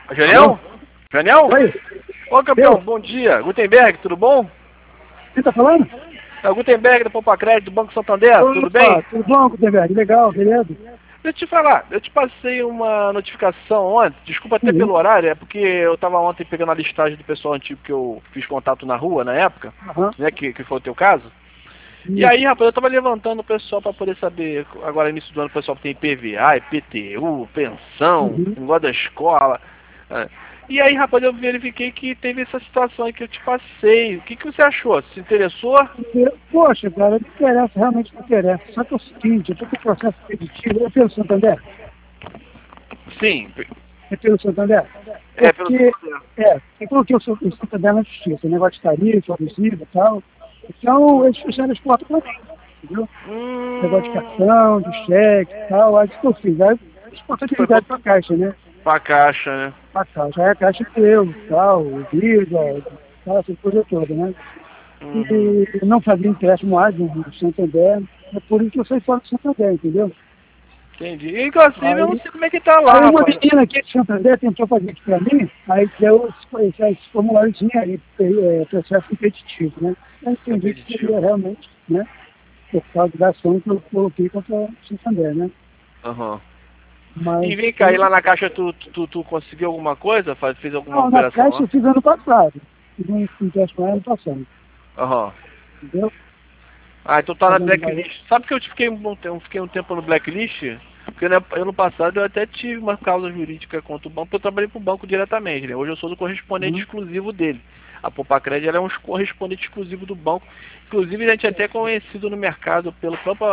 Janel? Janel? Oi. Ô, campeão, bom dia. Gutenberg, tudo bom? Quem tá falando? É o Gutenberg da Poupa Crédito do Banco Santander, tudo bem? Tudo bom, Gutenberg? Legal, beleza? Deixa eu te falar, eu te passei uma notificação ontem, desculpa até pelo horário, é porque eu tava ontem pegando a listagem do pessoal antigo que eu fiz contato na rua, na época, né, que foi o teu caso. E aí, rapaz, eu tava levantando o pessoal para poder saber, agora início do ano o pessoal tem IPVA, IPTU, pensão, negócio da escola. E aí, rapaz, eu verifiquei que teve essa situação aí que eu te passei. O que você achou? Se interessou? Poxa, cara, me interessa, realmente me interessa. Só que é o seguinte, eu tô com o processo preditivo, é pelo Santander? Sim. É pelo Santander? É pelo Santander. Eu coloquei o Santander na justiça, negócio de tarifa, abusivo e tal. Então, eles fecharam as portas pra mim, entendeu? Negócio de cartão, de cheque e tal, aí o que eu fiz? Aí responsabilidade pra Caixa, né? Pra Caixa, né? Pra Caixa. Aí a Caixa que eu, tal, o Visa, tal, essa coisa toda, né? E não fazia empréstimo mais no Santander, é por isso que eu saí fora do Santander, entendeu? Entendi. Inclusive, eu não sei como é que tá lá, aí uma rapaz. menina aqui de Santander tentou fazer isso pra mim, aí deu esse formuláriozinho aí, processo competitivo, né? Eu entendi que seria realmente, né? Por causa da ação que eu coloquei contra o Santander, né? Mas, E vem cá, e lá na Caixa tu conseguiu alguma coisa? Fez alguma não, na operação Caixa eu fiz ano passado. Fiz um empréstimo ano passado. Entendeu? Ah, então tá na blacklist. Sabe que eu fiquei um tempo no blacklist? Porque ano passado eu até tive uma causa jurídica contra o banco, porque eu trabalhei pro banco diretamente, né? Hoje eu sou do correspondente exclusivo dele. A Poupa Crédito ela é um correspondente exclusivo do banco. Inclusive a gente é até conhecido no mercado pelo próprio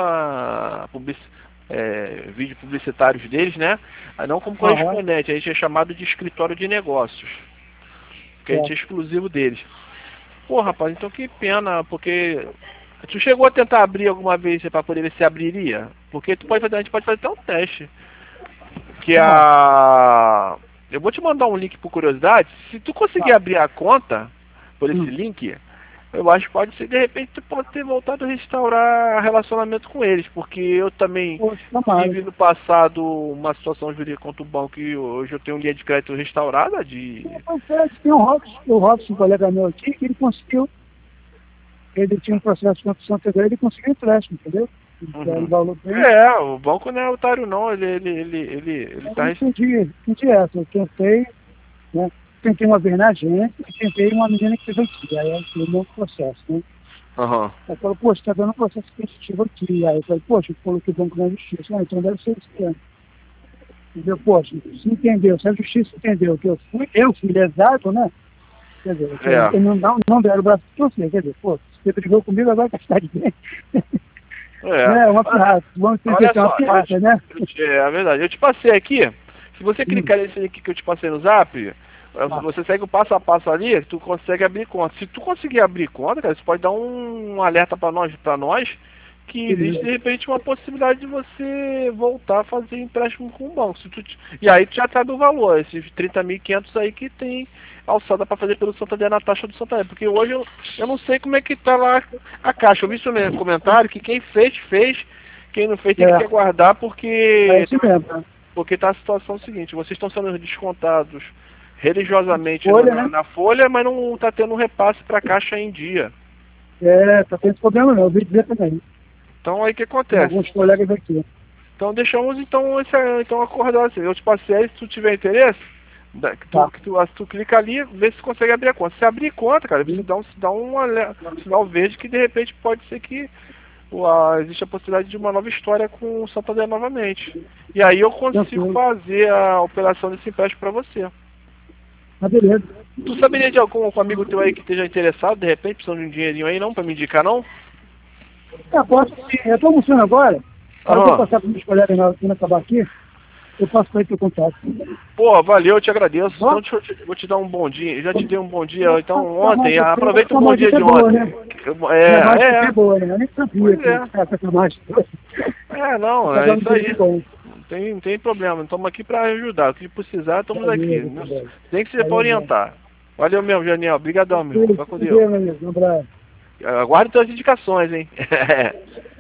vídeo publicitários deles, né? Não como correspondente, a gente é chamado de escritório de negócios. Porque a gente é exclusivo deles. Pô, rapaz, então que pena, porque tu chegou a tentar abrir alguma vez para poder ver se abriria? Porque a gente pode fazer até um teste. Que eu vou te mandar um link por curiosidade. Se tu conseguir abrir a conta por esse link, eu acho que pode ser, de repente, tu pode ter voltado a restaurar relacionamento com eles, porque eu também tive no passado uma situação jurídica contra o banco e hoje eu tenho linha de crédito restaurada de... Tem o Robson, um colega meu aqui, que ele conseguiu, ele tinha um processo contra o Santander, ele conseguiu empréstimo, entendeu? O banco não é otário não, ele tá... Entendi essa, eu tentei, né? Tentei uma vez na agência e tentei uma menina que fez aqui, aí eu fiz um processo, né? Aí falou, poxa, tá dando um processo competitivo aqui. Aí eu falei, poxa, eu coloquei o banco na justiça. Então deve ser isso mesmo. Entendeu? Poxa, se entendeu, se a justiça entendeu que eu fui lesado, né? Quer dizer, eu não deram o braço pra você, quer dizer, pô, você brigou comigo, agora vai gastar de bem. É uma pirata, vamos dizer que é uma pirata, né? É verdade, eu te passei aqui, se você clicar nesse link que eu te passei no zap, você segue o passo a passo ali, tu consegue abrir conta. Se tu conseguir abrir conta, cara, você pode dar um alerta para nós que existe de repente uma possibilidade de você voltar a fazer empréstimo com o banco. E aí tu já sabe o valor, esses 30.500 aí que tem alçada para fazer pelo Santander na taxa do Santander. Porque hoje eu não sei como é que tá lá a Caixa. Eu vi seu comentário que quem fez, quem não fez tem que aguardar porque tá a situação seguinte, vocês estão sendo descontados religiosamente na folha, mas não está tendo um repasse para a Caixa em dia. Tá tendo problema não, eu vi dizer também. Então aí o que acontece? Alguns colegas aqui. Então deixamos então acordar assim. Eu te passei, se tu tiver interesse, tu clica ali, vê se consegue abrir a conta. Se abrir conta, cara, você dá um sinal verde que de repente pode ser que existe a possibilidade de uma nova história com o Santander novamente. E aí eu consigo fazer a operação desse empréstimo para você. Beleza. Tu saberia de algum amigo teu aí que esteja interessado, de repente, precisando de um dinheirinho aí, não? Pra me indicar, não? Posso sim. Eu tô almoçando agora. Eu vou passar para meus colegas quando acabar aqui. Eu passo para ele teu contato. Pô, valeu, eu te agradeço. Então vou te dar um bom dia. Já te dei um bom dia, então ontem. Aproveita o bom dia de ontem. É boa, né? Eu nem sabia que mais. Não, é isso aí. Não tem problema, estamos aqui para ajudar. O que precisar, estamos aqui. Tem que ser para orientar. Valeu mesmo, Janiel. Obrigadão, meu. Fica com Deus. Um abraço. Aguarde suas indicações, hein?